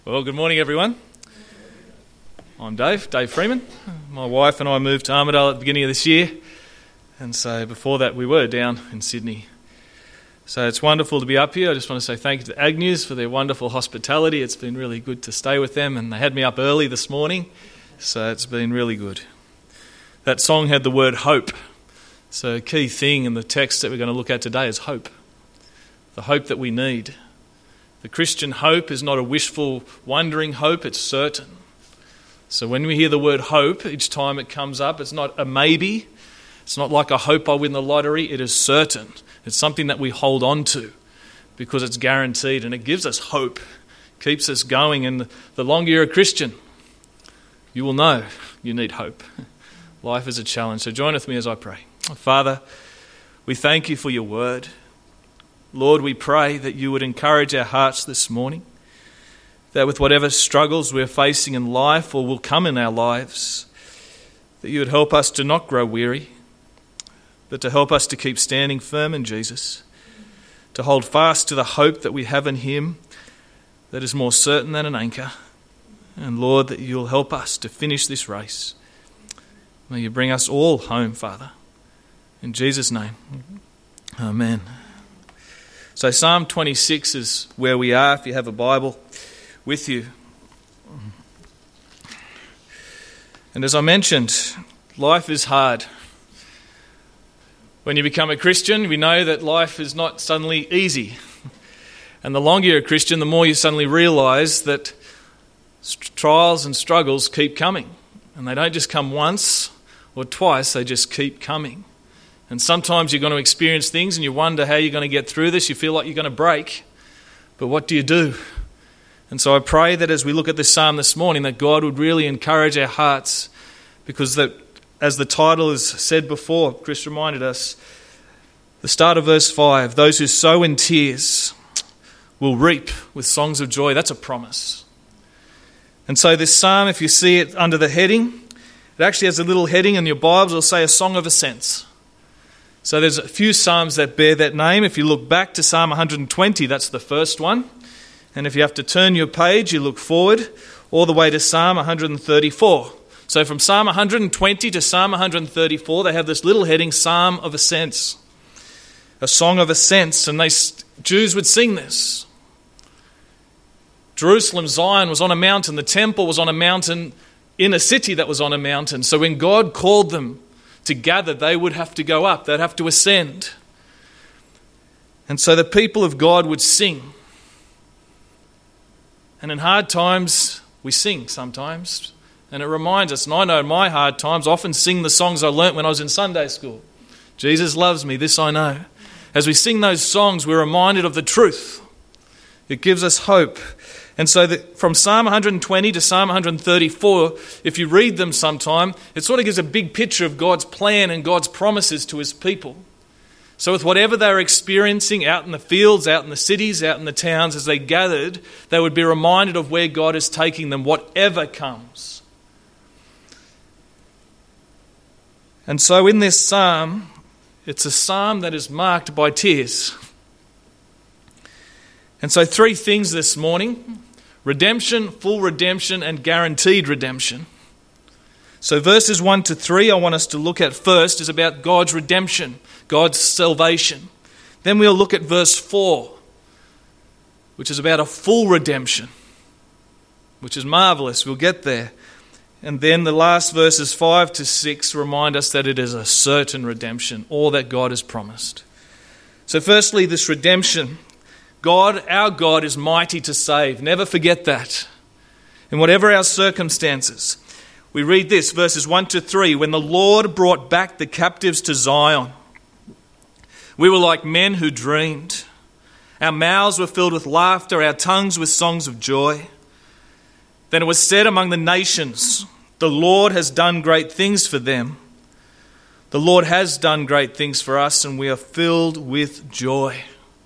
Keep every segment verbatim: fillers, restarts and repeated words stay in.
Well, good morning, everyone. I'm Dave, Dave Freeman. My wife and I moved to Armidale at the beginning of this year, and so before that we were down in Sydney. So it's wonderful to be up here. I just want to say thank you to Agnews for their wonderful hospitality. It's been really good to stay with them, and they had me up early this morning, so it's been really good. That song had the word hope. So a key thing in the text that we're going to look at today is hope. The hope that we need. The Christian hope is not a wishful, wondering hope, it's certain. So when we hear the word hope, each time it comes up, it's not a maybe. It's not like I hope I win the lottery, it is certain. It's something that we hold on to because it's guaranteed and it gives us hope, keeps us going. And the longer you're a Christian, you will know you need hope. Life is a challenge. So join with me as I pray. Father, we thank you for your word. Lord, we pray that you would encourage our hearts this morning, that with whatever struggles we're facing in life or will come in our lives, that you would help us to not grow weary, but to help us to keep standing firm in Jesus, to hold fast to the hope that we have in him that is more certain than an anchor. And Lord, that you'll help us to finish this race. May you bring us all home, Father. In Jesus' name, amen. So Psalm twenty-six is where we are, if you have a Bible with you. And as I mentioned, life is hard. When you become a Christian, we know that life is not suddenly easy. And the longer you're a Christian, the more you suddenly realise that trials and struggles keep coming. And they don't just come once or twice, they just keep coming. And sometimes you're going to experience things and you wonder how you're going to get through this. You feel like you're going to break. But what do you do? And so I pray that as we look at this psalm this morning, that God would really encourage our hearts, because that, as the title has said before, Chris reminded us, the start of verse five, those who sow in tears will reap with songs of joy. That's a promise. And so this psalm, if you see it under the heading, it actually has a little heading in your Bibles. It'll say a song of ascents. So there's a few psalms that bear that name. If you look back to Psalm one hundred twenty, that's the first one. And if you have to turn your page, you look forward all the way to Psalm one hundred thirty-four. So from Psalm one hundred twenty to Psalm one hundred thirty-four, they have this little heading, Psalm of Ascents. A song of ascents. And they Jews would sing this. Jerusalem, Zion, was on a mountain. The temple was on a mountain in a city that was on a mountain. So when God called them to gather, they would have to go up. They'd have to ascend. And so the people of God would sing. And in hard times, we sing sometimes. And it reminds us, and I know in my hard times, I often sing the songs I learnt when I was in Sunday school. Jesus loves me, this I know. As we sing those songs, we're reminded of the truth. It gives us hope. And so that from Psalm one hundred twenty to Psalm one hundred thirty-four, if you read them sometime, it sort of gives a big picture of God's plan and God's promises to his people. So with whatever they were experiencing out in the fields, out in the cities, out in the towns, as they gathered, they would be reminded of where God is taking them, whatever comes. And so in this psalm, it's a psalm that is marked by tears. And so three things this morning: redemption, full redemption, and guaranteed redemption. So verses one to three I want us to look at first is about God's redemption, God's salvation. Then we'll look at verse four, which is about a full redemption, which is marvellous. We'll get there. And then the last verses five to six remind us that it is a certain redemption, all that God has promised. So firstly, this redemption. God, our God, is mighty to save. Never forget that. In whatever our circumstances. We read this, verses one to three. When the Lord brought back the captives to Zion, we were like men who dreamed. Our mouths were filled with laughter, our tongues with songs of joy. Then it was said among the nations, the Lord has done great things for them. The Lord has done great things for us, and we are filled with joy.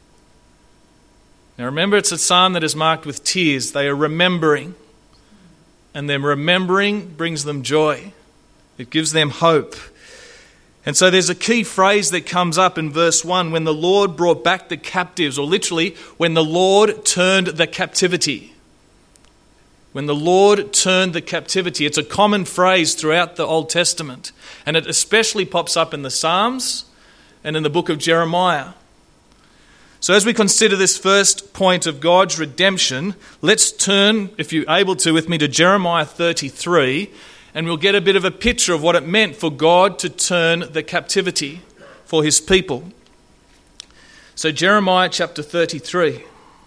Now remember, it's a psalm that is marked with tears. They are remembering. And then remembering brings them joy. It gives them hope. And so there's a key phrase that comes up in verse one, when the Lord brought back the captives, or literally, when the Lord turned the captivity. when the Lord turned the captivity. It's a common phrase throughout the Old Testament, and it especially pops up in the Psalms and in the book of Jeremiah. So as we consider this first point of God's redemption, let's turn, if you're able to, with me to Jeremiah thirty-three, and we'll get a bit of a picture of what it meant for God to turn the captivity for his people. So Jeremiah chapter thirty-three.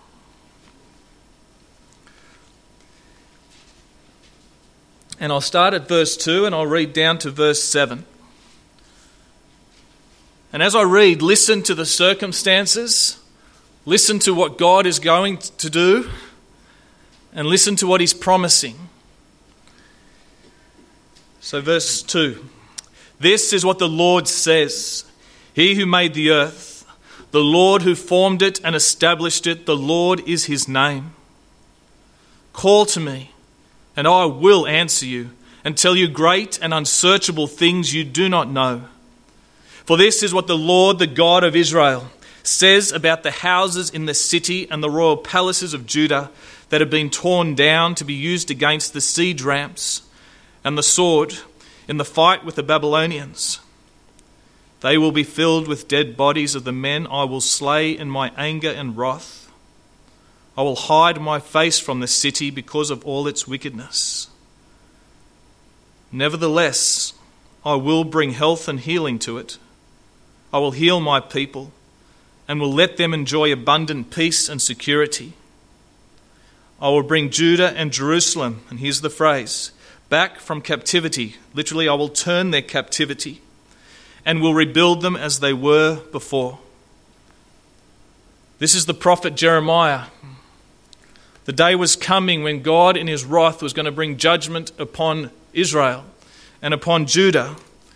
And I'll start at verse two and I'll read down to verse seven. And as I read, listen to the circumstances, listen to what God is going to do, and listen to what he's promising. So verse two. This is what the Lord says, he who made the earth, the Lord who formed it and established it, the Lord is his name. Call to me, and I will answer you, and tell you great and unsearchable things you do not know. For this is what the Lord, the God of Israel, says about the houses in the city and the royal palaces of Judah that have been torn down to be used against the siege ramps and the sword in the fight with the Babylonians. They will be filled with dead bodies of the men I will slay in my anger and wrath. I will hide my face from the city because of all its wickedness. Nevertheless, I will bring health and healing to it. I will heal my people and will let them enjoy abundant peace and security. I will bring Judah and Jerusalem, and here's the phrase, back from captivity. Literally, I will turn their captivity and will rebuild them as they were before. This is the prophet Jeremiah. The day was coming when God in his wrath was going to bring judgment upon Israel and upon Judah.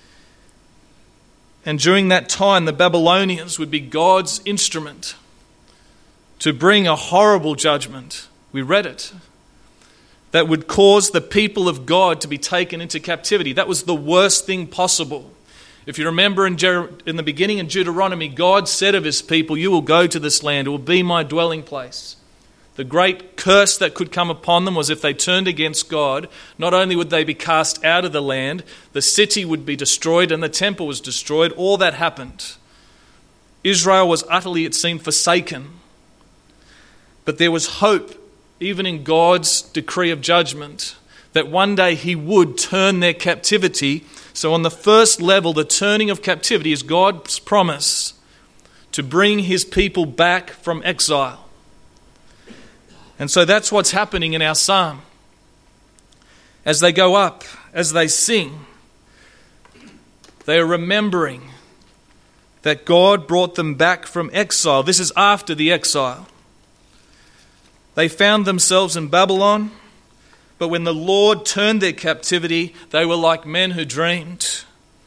And during that time, the Babylonians would be God's instrument to bring a horrible judgment. We read it. That would cause the people of God to be taken into captivity. That was the worst thing possible. If you remember in, Jer- in the beginning in Deuteronomy, God said of his people, you will go to this land, it will be my dwelling place. The great curse that could come upon them was if they turned against God, not only would they be cast out of the land, the city would be destroyed and the temple was destroyed. All that happened. Israel was utterly, it seemed, forsaken. But there was hope, even in God's decree of judgment, that one day he would turn their captivity. So on the first level, the turning of captivity is God's promise to bring his people back from exile. And so that's what's happening in our psalm. As they go up, as they sing, they are remembering that God brought them back from exile. This is after the exile. They found themselves in Babylon, but when the Lord turned their captivity, they were like men who dreamed.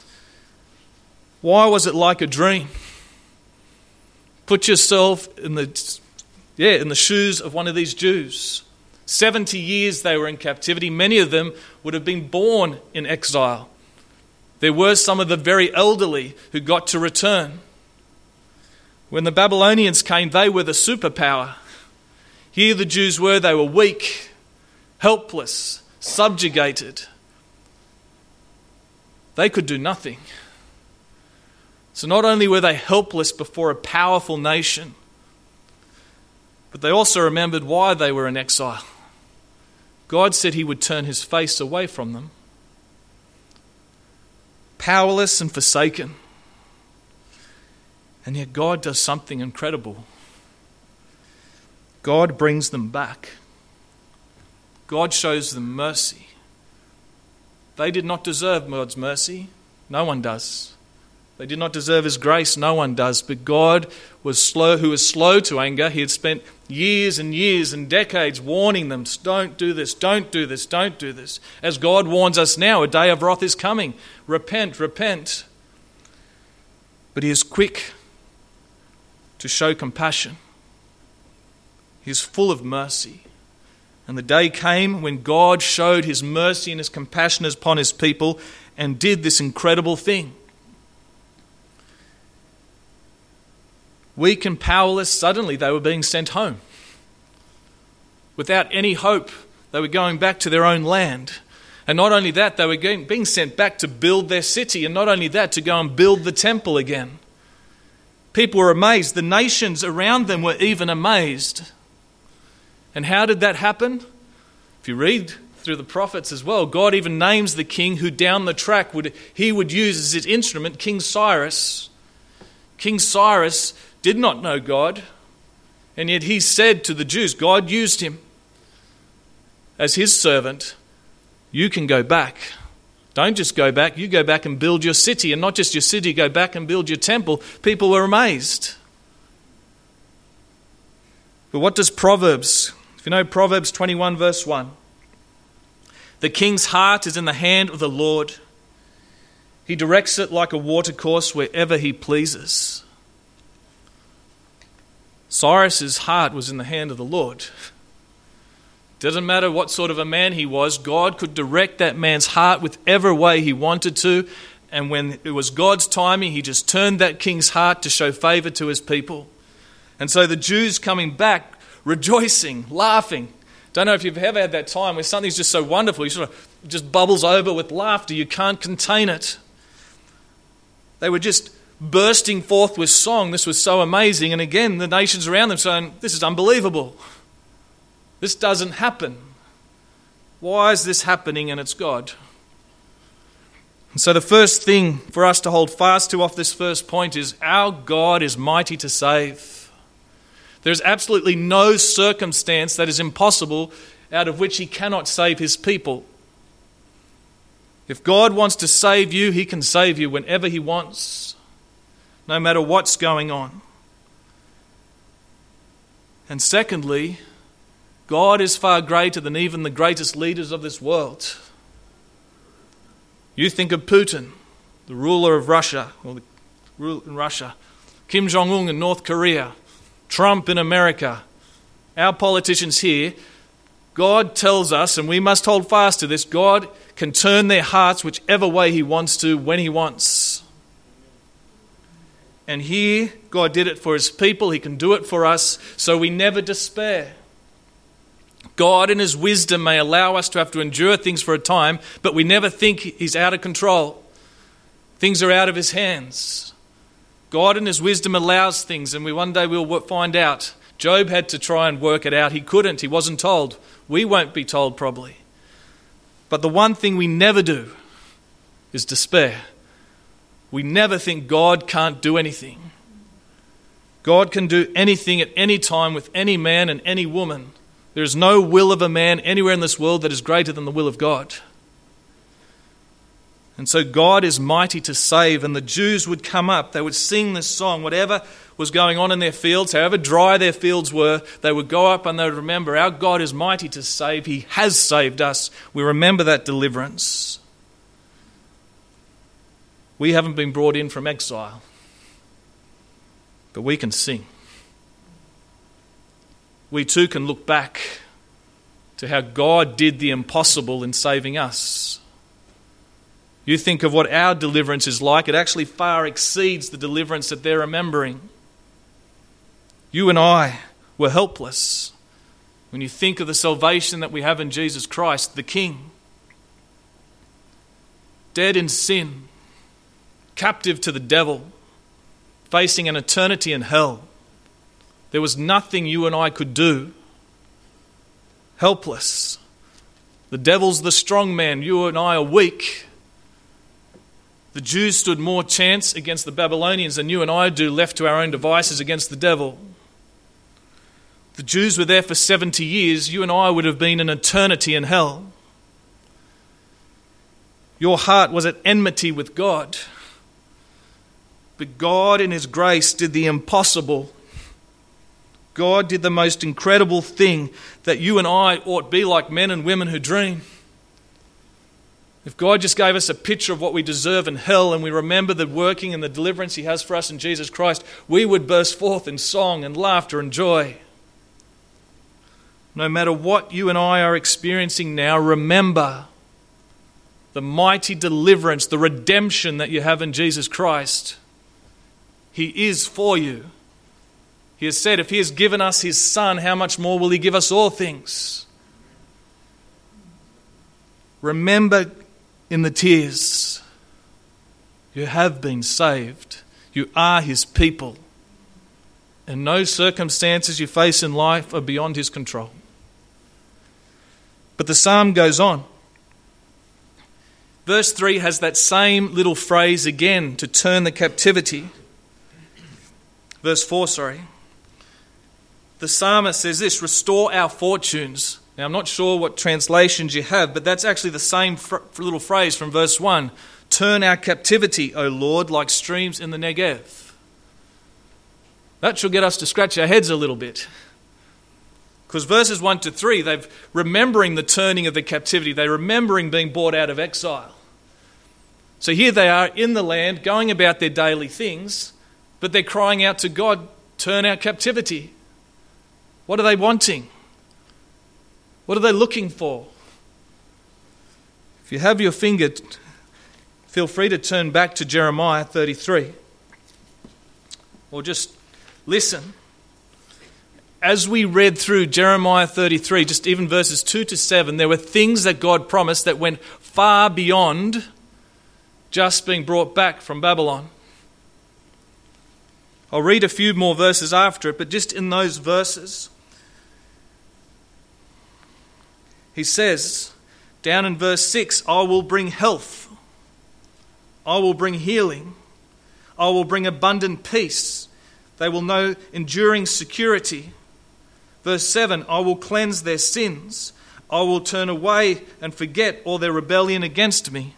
Why was it like a dream? Put yourself in the Yeah, in the shoes of one of these Jews. seventy years they were in captivity. Many of them would have been born in exile. There were some of the very elderly who got to return. When the Babylonians came, they were the superpower. Here the Jews were, they were weak, helpless, subjugated. They could do nothing. So not only were they helpless before a powerful nation, but they also remembered why they were in exile. God said he would turn his face away from them. Powerless and forsaken. And yet God does something incredible. God brings them back. God shows them mercy. They did not deserve God's mercy. No one does. They did not deserve his grace. No one does. But God was slow, who was slow to anger. He had spent years and years and decades warning them, don't do this, don't do this, don't do this. As God warns us now, a day of wrath is coming. Repent, repent. But he is quick to show compassion. He is full of mercy. And the day came when God showed his mercy and his compassion upon his people and did this incredible thing. Weak and powerless, suddenly they were being sent home. Without any hope, They were going back to their own land. And not only that, they were getting, being sent back to build their city. And not only that, to go and build the temple again. People were amazed. The nations around them were even amazed. And how did that happen? If you read through the prophets as well, God even names the king who down the track would he would use as his instrument, King Cyrus. King Cyrus did not know God, and yet he said to the Jews, God used him as his servant. You can go back. Don't just go back, you go back and build your city, and not just your city, go back and build your temple. People were amazed. But what does Proverbs, if you know Proverbs twenty-one verse one, the king's heart is in the hand of the Lord. He directs it like a watercourse wherever he pleases. Cyrus's heart was in the hand of the Lord. Doesn't matter what sort of a man he was, God could direct that man's heart whichever way he wanted to. And when it was God's timing, he just turned that king's heart to show favour to his people. And so the Jews coming back, rejoicing, laughing. Don't know if you've ever had that time where something's just so wonderful, you sort of just bubbles over with laughter. You can't contain it. They were just bursting forth with song. This was so amazing. And again, the nations around them saying, this is unbelievable. This doesn't happen. Why is this happening? And it's God. And so the first thing for us to hold fast to off this first point is our God is mighty to save. There's absolutely no circumstance that is impossible out of which he cannot save his people. If God wants to save you, he can save you whenever he wants, no matter what's going on. And secondly, God is far greater than even the greatest leaders of this world. You think of Putin, the ruler of Russia, or the ruler in Russia, Kim Jong-un in North Korea, Trump in America, our politicians here. God tells us, and we must hold fast to this, God can turn their hearts whichever way he wants to, when he wants. And here, God did it for his people. He can do it for us, so we never despair. God in his wisdom may allow us to have to endure things for a time, but we never think he's out of control. Things are out of his hands. God in his wisdom allows things, and we one day we'll find out. Job had to try and work it out. He couldn't. He wasn't told. We won't be told probably. But the one thing we never do is despair. We never think God can't do anything. God can do anything at any time with any man and any woman. There is no will of a man anywhere in this world that is greater than the will of God. And so God is mighty to save, and the Jews would come up, they would sing this song, whatever was going on in their fields, however dry their fields were, they would go up and they would remember, our God is mighty to save, he has saved us. We remember that deliverance. We haven't been brought in from exile, but we can sing. We too can look back to how God did the impossible in saving us. You think of what our deliverance is like, it actually far exceeds the deliverance that they're remembering. You and I were helpless. When you think of the salvation that we have in Jesus Christ, the King, dead in sin, captive to the devil, facing an eternity in hell. There was nothing you and I could do. Helpless. The devil's the strong man. You and I are weak. The Jews stood more chance against the Babylonians than you and I do, left to our own devices against the devil. The Jews were there for seventy years. You and I would have been an eternity in hell. Your heart was at enmity with God. But God in his grace did the impossible. God did the most incredible thing that you and I ought be like men and women who dream. If God just gave us a picture of what we deserve in hell and we remember the working and the deliverance he has for us in Jesus Christ, we would burst forth in song and laughter and joy. No matter what you and I are experiencing now, remember the mighty deliverance, the redemption that you have in Jesus Christ. He is for you. He has said, if he has given us his Son, how much more will he give us all things? Remember in the tears, you have been saved. You are his people. And no circumstances you face in life are beyond his control. But the psalm goes on. Verse three has that same little phrase again, to turn the captivity. Verse four, sorry. The psalmist says this, restore our fortunes. Now I'm not sure what translations you have, but that's actually the same fr- little phrase from verse one. Turn our captivity, O Lord, like streams in the Negev. That should get us to scratch our heads a little bit. Because verses one to three, they're remembering the turning of the captivity. They're remembering being brought out of exile. So here they are in the land, going about their daily things, but they're crying out to God, turn our captivity. What are they wanting? What are they looking for? If you have your finger, feel free to turn back to Jeremiah thirty-three. Or just listen. As we read through Jeremiah thirty-three, just even verses two to seven, there were things that God promised that went far beyond just being brought back from Babylon. I'll read a few more verses after it, but just in those verses, he says, down in verse six, I will bring health, I will bring healing, I will bring abundant peace. They will know enduring security. Verse seven, I will cleanse their sins. I will turn away and forget all their rebellion against me.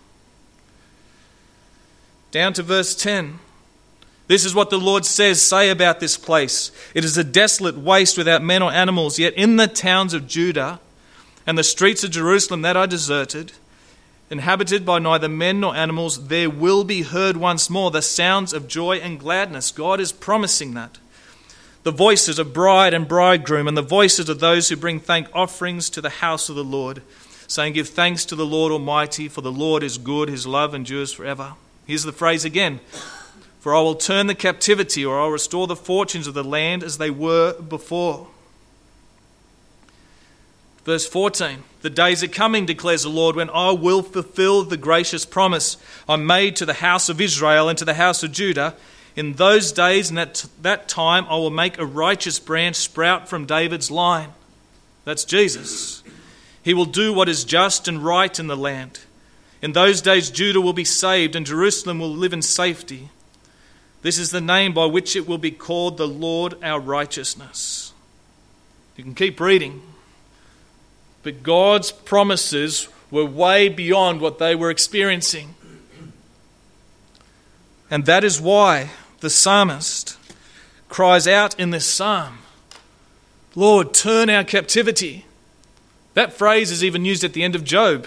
Down to verse ten. This is what the Lord says, say about this place. It is a desolate waste without men or animals, yet in the towns of Judah and the streets of Jerusalem that are deserted, inhabited by neither men nor animals, there will be heard once more the sounds of joy and gladness. God is promising that. The voices of bride and bridegroom, and the voices of those who bring thank offerings to the house of the Lord, saying, give thanks to the Lord Almighty, for the Lord is good, his love endures forever. Here's the phrase again. For I will turn the captivity, or I'll restore the fortunes of the land as they were before. Verse fourteen, the days are coming, declares the Lord, when I will fulfill the gracious promise I made to the house of Israel and to the house of Judah. In those days and at that time I will make a righteous branch sprout from David's line. That's Jesus. He will do what is just and right in the land. In those days Judah will be saved and Jerusalem will live in safety. This is the name by which it will be called, the Lord our righteousness. You can keep reading. But God's promises were way beyond what they were experiencing. And that is why the psalmist cries out in this psalm, Lord, turn our captivity. That phrase is even used at the end of Job.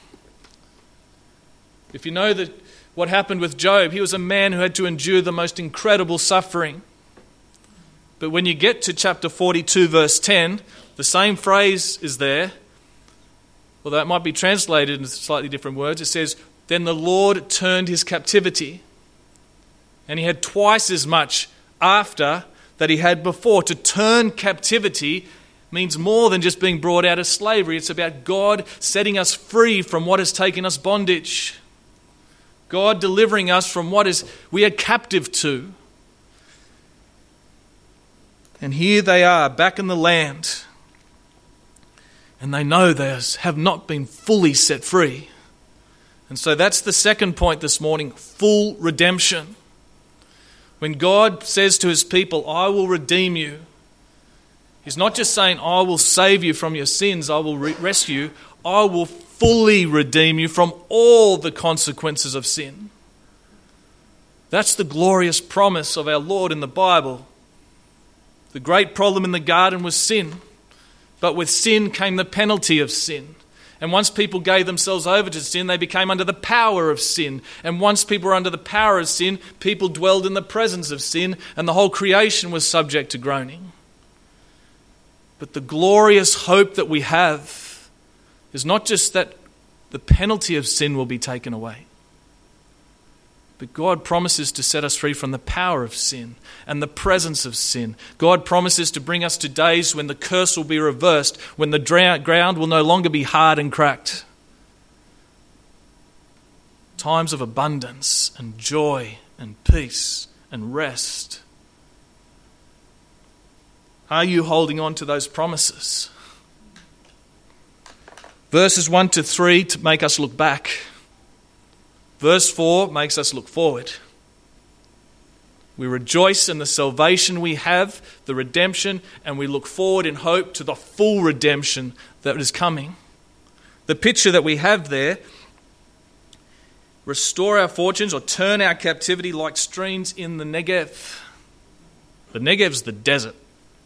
If you know that what happened with Job, he was a man who had to endure the most incredible suffering. But when you get to chapter forty-two, verse ten, the same phrase is there. Although it might be translated in slightly different words. It says, then the Lord turned his captivity. And he had twice as much after that he had before. To turn captivity means more than just being brought out of slavery. It's about God setting us free from what has taken us bondage. God delivering us from what is we are captive to. And here they are, back in the land. And they know they have not been fully set free. And so that's the second point this morning, full redemption. When God says to his people, I will redeem you, he's not just saying, I will save you from your sins, I will re- rescue you, I will fully redeem you from all the consequences of sin. That's the glorious promise of our Lord in the Bible. The great problem in the garden was sin. But with sin came the penalty of sin. And once people gave themselves over to sin, they became under the power of sin. And once people were under the power of sin, people dwelled in the presence of sin, and the whole creation was subject to groaning. But the glorious hope that we have is not just that the penalty of sin will be taken away, but God promises to set us free from the power of sin and the presence of sin. God promises to bring us to days when the curse will be reversed, when the ground will no longer be hard and cracked. times of abundance and joy and peace and rest. Are you holding on to those promises? Verses one to three to make us look back. Verse four makes us look forward. We rejoice in the salvation we have, the redemption, and we look forward in hope to the full redemption that is coming. The picture that we have there, restore our fortunes or turn our captivity like streams in the Negev. The Negev's the desert.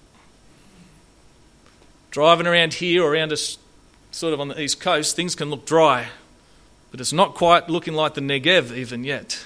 Driving around here or around us, sort of on the east coast, things can look dry, but it's not quite looking like the Negev even yet.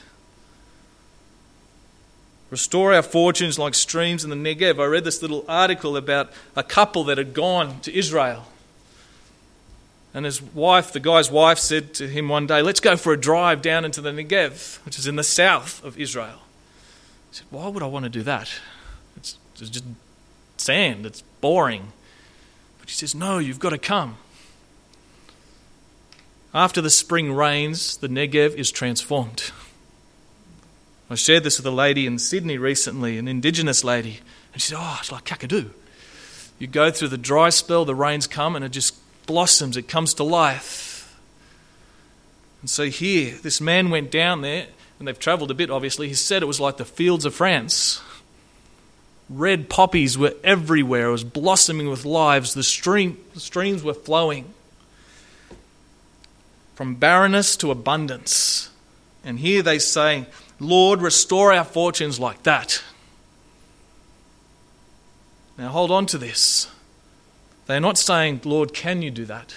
Restore our fortunes like streams in the Negev. I read this little article about a couple that had gone to Israel. And his wife, the guy's wife, said to him one day, let's go for a drive down into the Negev, which is in the south of Israel. He said, why would I want to do that? It's, it's just sand, it's boring. But he says, no, you've got to come. After the spring rains, the Negev is transformed. I shared this with a lady in Sydney recently, an Indigenous lady, and she said, oh, it's like Kakadu. You go through the dry spell, the rains come, and it just blossoms, it comes to life. And so here, this man went down there, and they've travelled a bit obviously, he said it was like the fields of France. Red poppies were everywhere, it was blossoming with lives, the, stream, the streams were flowing. From barrenness to abundance. And here they say, Lord, restore our fortunes like that. Now hold on to this. They're not saying, Lord, can you do that?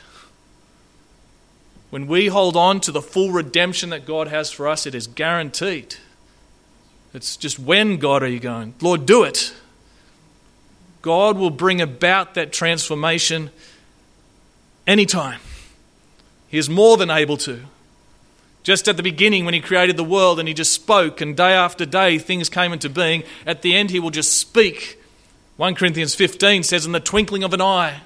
When we hold on to the full redemption that God has for us, it is guaranteed. It's just when, God, are you going? Lord, do it. God will bring about that transformation anytime. He is more than able to. Just at the beginning when he created the world and he just spoke and day after day things came into being, at the end he will just speak. First Corinthians fifteen says, in the twinkling of an eye,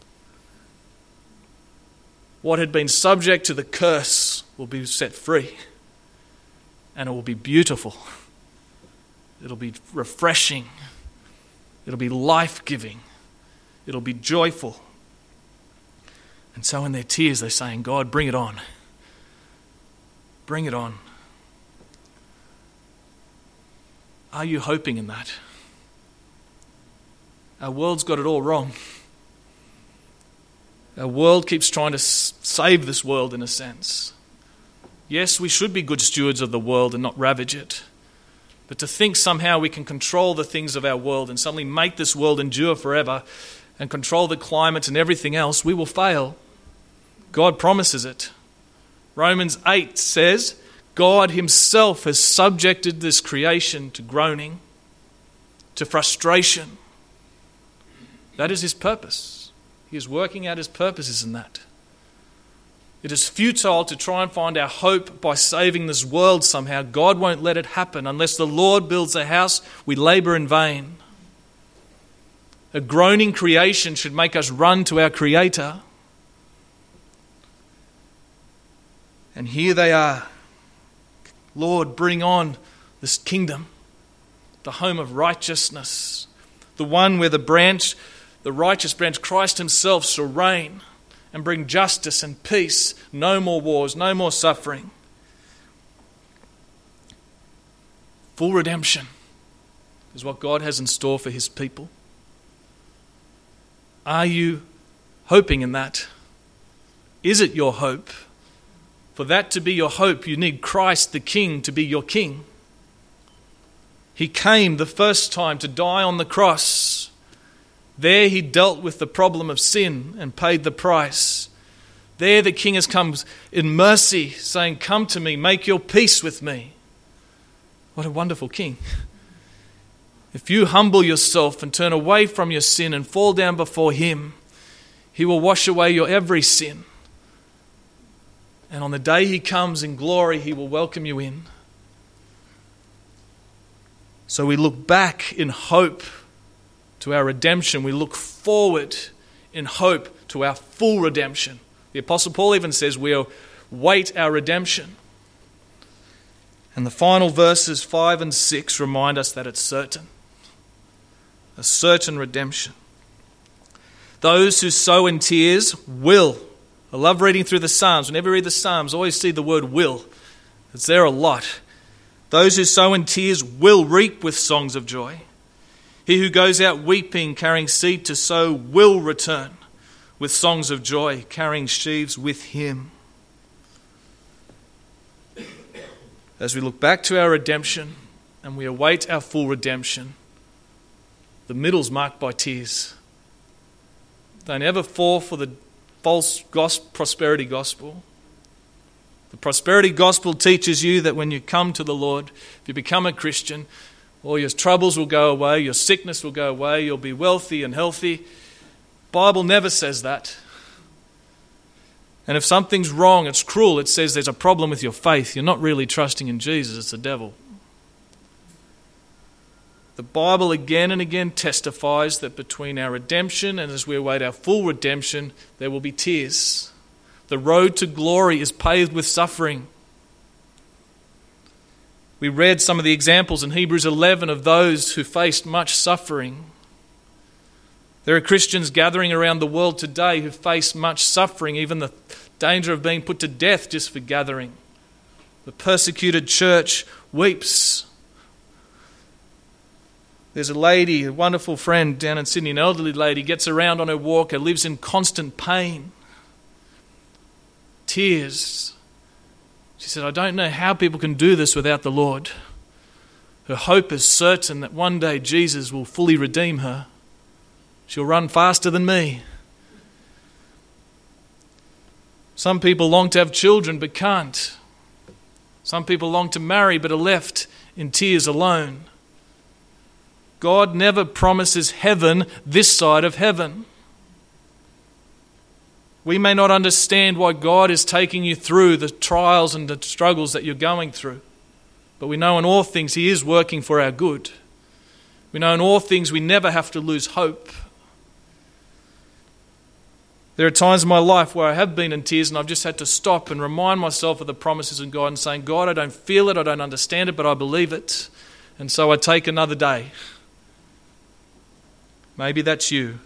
what had been subject to the curse will be set free. And it will be beautiful. It'll be refreshing. It'll be life-giving. It'll be joyful. And so in their tears they're saying, God, bring it on. Bring it on. Are you hoping in that? Our world's got it all wrong. Our world keeps trying to save this world in a sense. Yes, we should be good stewards of the world and not ravage it. But to think somehow we can control the things of our world and suddenly make this world endure forever and control the climate and everything else, we will fail. God promises it. Romans eight says, God himself has subjected this creation to groaning, to frustration. That is his purpose. He is working out his purposes in that. It is futile to try and find our hope by saving this world somehow. God won't let it happen. Unless the Lord builds a house, we labour in vain. A groaning creation should make us run to our Creator. And here they are. Lord, bring on this kingdom, the home of righteousness, the one where the branch, the righteous branch, Christ himself shall reign and bring justice and peace, no more wars, no more suffering. Full redemption is what God has in store for his people. Are you hoping in that? Is it your hope? For that to be your hope, you need Christ the King to be your King. He came the first time to die on the cross. There he dealt with the problem of sin and paid the price. There the King has come in mercy, saying, come to me, make your peace with me. What a wonderful King. If you humble yourself and turn away from your sin and fall down before him, he will wash away your every sin. And on the day he comes in glory, he will welcome you in. So we look back in hope to our redemption. We look forward in hope to our full redemption. The Apostle Paul even says we await our redemption. And the final verses five and six remind us that it's certain. A certain redemption. Those who sow in tears will. I love reading through the Psalms. Whenever you read the Psalms, I always see the word will. It's there a lot. Those who sow in tears will reap with songs of joy. He who goes out weeping, carrying seed to sow, will return with songs of joy, carrying sheaves with him. As we look back to our redemption and we await our full redemption, the middle's marked by tears. Don't ever fall for the false gospel, prosperity gospel. The prosperity gospel teaches you that when you come to the Lord, if you become a Christian, all your troubles will go away, your sickness will go away, you'll be wealthy and healthy. The Bible never says that. And if something's wrong, it's cruel. It says there's a problem with your faith. You're not really trusting in Jesus, it's the devil. The Bible again and again testifies that between our redemption and as we await our full redemption, there will be tears. The road to glory is paved with suffering. We read some of the examples in Hebrews eleven of those who faced much suffering. There are Christians gathering around the world today who face much suffering, even the danger of being put to death just for gathering. The persecuted church weeps. There's a lady, a wonderful friend down in Sydney, an elderly lady, gets around on her walker, lives in constant pain. Tears. She said, I don't know how people can do this without the Lord. Her hope is certain that one day Jesus will fully redeem her. She'll run faster than me. Some people long to have children but can't. Some people long to marry but are left in tears alone. God never promises heaven this side of heaven. We may not understand why God is taking you through the trials and the struggles that you're going through, but we know in all things He is working for our good. We know in all things we never have to lose hope. There are times in my life where I have been in tears and I've just had to stop and remind myself of the promises of God and saying, God, I don't feel it, I don't understand it, but I believe it. And so I take another day. Maybe that's you.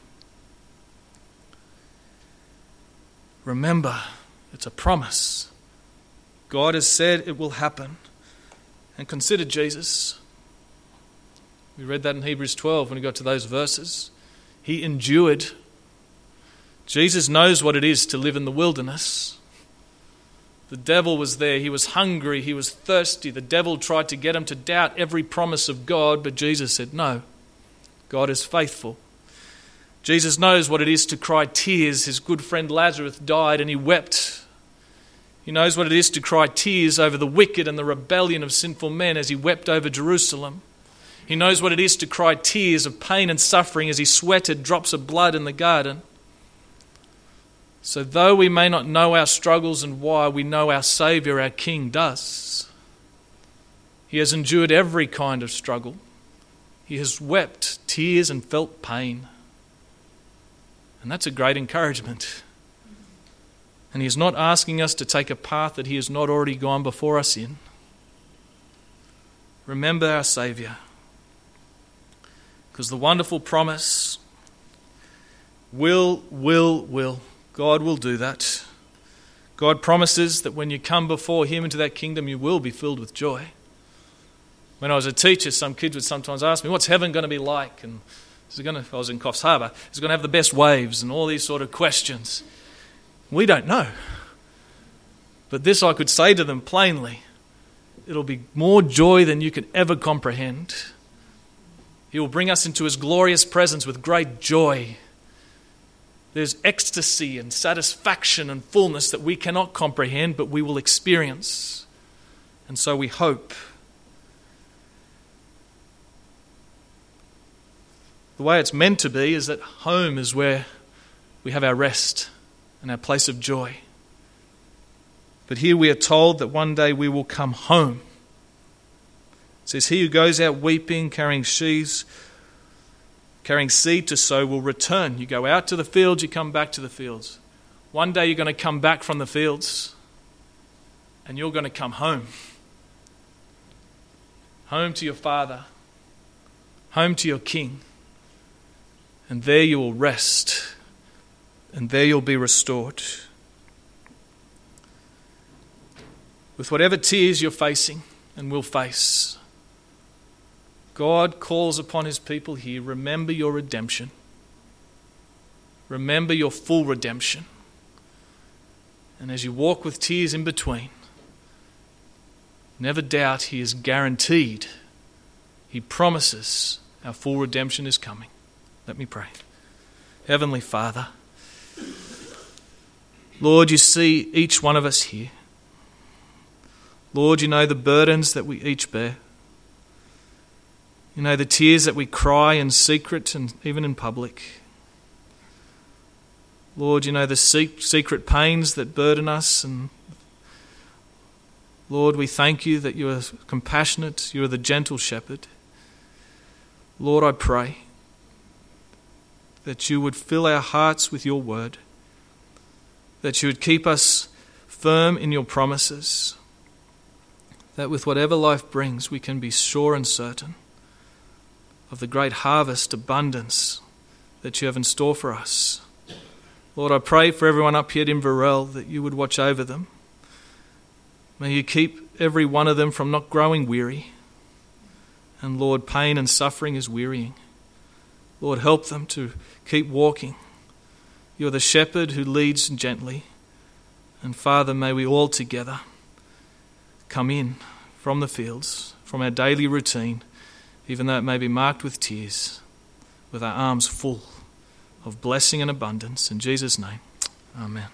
Remember, it's a promise. God has said it will happen. And consider Jesus. We read that in Hebrews twelve when we got to those verses. He endured. Jesus knows what it is to live in the wilderness. The devil was there. He was hungry. He was thirsty. The devil tried to get him to doubt every promise of God, but Jesus said, no, God is faithful. Jesus knows what it is to cry tears. His good friend Lazarus died and he wept. He knows what it is to cry tears over the wicked and the rebellion of sinful men as he wept over Jerusalem. He knows what it is to cry tears of pain and suffering as he sweated drops of blood in the garden. So though we may not know our struggles and why, we know our Saviour, our King, does. He has endured every kind of struggle. He has wept tears and felt pain. And that's a great encouragement. And He is not asking us to take a path that He has not already gone before us in. Remember our Saviour. Because the wonderful promise, will, will, will. God will do that. God promises that when you come before Him into that kingdom, you will be filled with joy. When I was a teacher, some kids would sometimes ask me, what's heaven going to be like? And is it going to, I was in Coffs Harbour, is it going to have the best waves and all these sort of questions? We don't know. But this I could say to them plainly. It'll be more joy than you could ever comprehend. He will bring us into His glorious presence with great joy. There's ecstasy and satisfaction and fullness that we cannot comprehend, but we will experience. And so we hope. The way it's meant to be is that home is where we have our rest and our place of joy. But here we are told that one day we will come home. It says, he who goes out weeping, carrying sheaves, carrying seed to sow will return. You go out to the fields, you come back to the fields. One day you're going to come back from the fields and you're going to come home. home to your Father, home to your King, and there you will rest, and there you'll be restored. With whatever tears you're facing and will face, God calls upon his people here, remember your redemption. Remember your full redemption. And as you walk with tears in between, never doubt he is guaranteed. He promises our full redemption is coming. Let me pray. Heavenly Father, Lord, you see each one of us here. Lord, you know the burdens that we each bear. You know the tears that we cry in secret and even in public. Lord, you know the secret pains that burden us. And Lord, we thank you that you are compassionate, you are the gentle shepherd. Lord, I pray that you would fill our hearts with your word, that you would keep us firm in your promises, that with whatever life brings, we can be sure and certain of the great harvest, abundance that you have in store for us. Lord, I pray for everyone up here at Inverell that you would watch over them. May you keep every one of them from not growing weary. And Lord, pain and suffering is wearying. Lord, help them to keep walking. You are the shepherd who leads gently. And Father, may we all together come in from the fields, from our daily routine, even though it may be marked with tears, with our arms full of blessing and abundance. In Jesus' name, amen.